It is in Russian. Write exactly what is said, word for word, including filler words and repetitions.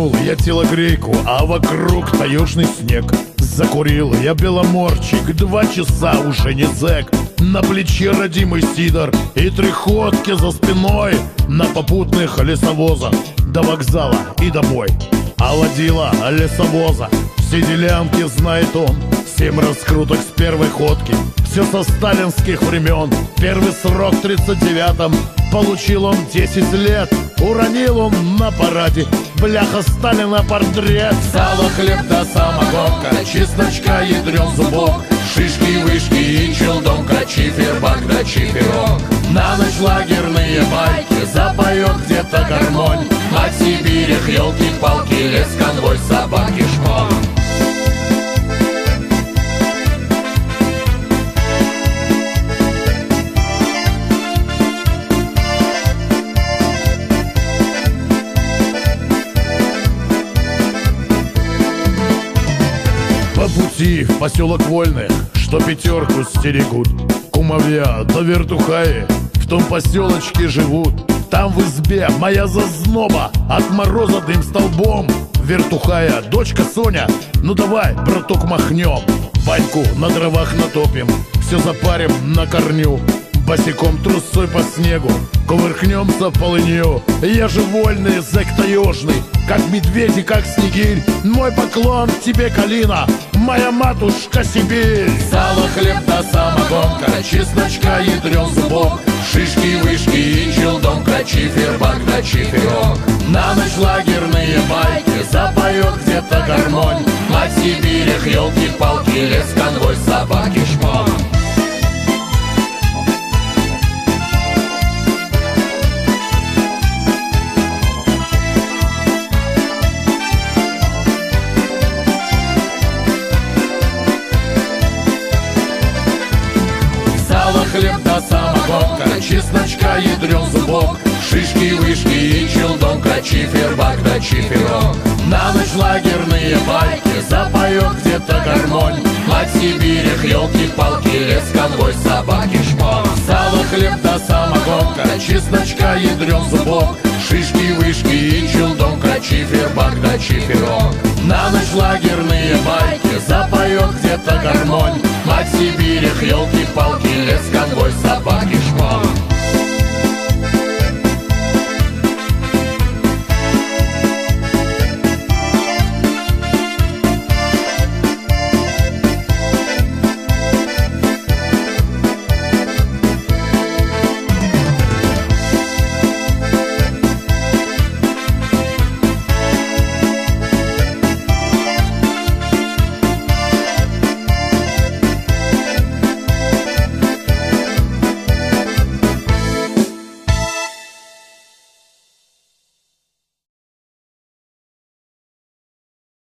Протянул я телогрейку, а вокруг таежный снег. Закурил я беломорчик, два часа уже не зэк. На плече родимый сидор и три ходки за спиной. На попутных лесовозах до вокзала и домой. А водила лесовоза все делянки знает он. Семь раскруток с первой ходки, все со сталинских времен. Первый срок в тридцать девятом, получил он десять лет. Уронил он на параде, бляха Сталина портрет. Сало, хлеб да самогонка, чесночка, ядрен зубок, шишки, вышки и челдонка, чифербак да чиферок. На ночь лагерные байки, запоет где-то гармонь. О Сибирях, елки-палки, лес, конвой, собаки, шмон. По пути в поселок Вольных, что пятерку стерегут, кумовья да вертухаи в том поселочке живут. Там в избе моя зазноба, от мороза дым столбом. Вертухая, дочка Соня, ну давай, браток, махнем. Баньку на дровах натопим, все запарим на корню. Босиком трусой по снегу кувыркнемся полынью. Я же вольный, зэк таежный, как медведь и как снегирь. Мой поклон тебе, Калина, моя матушка Сибирь. Сало, хлеб да самогонка, чесночка, ядрен зубок, шишки, вышки и челдонка, чифербак да чиферок. На ночь лагерные байки, запоет где-то гармонь. О Сибирях, елки-палки, лес, конвой, собаки, шмон. Хлеб да самогонка, чесночка, ядрен зубок, шишки, вышки и челдонка, чифербак да чиферок. На ночь лагерные байки, запоет где-то гармонь. О Сибирях, елки-палки, лес, конвой, собаки, шмон. Сало, хлеб да самогонка, чесночка, ядрен зубок, шишки, вышки и челдонка, чифербак да чиферок. На ночь лагерные байки, запоет где-то гармонь. О Сибирях, елки-палки, лес, конвой, собаки,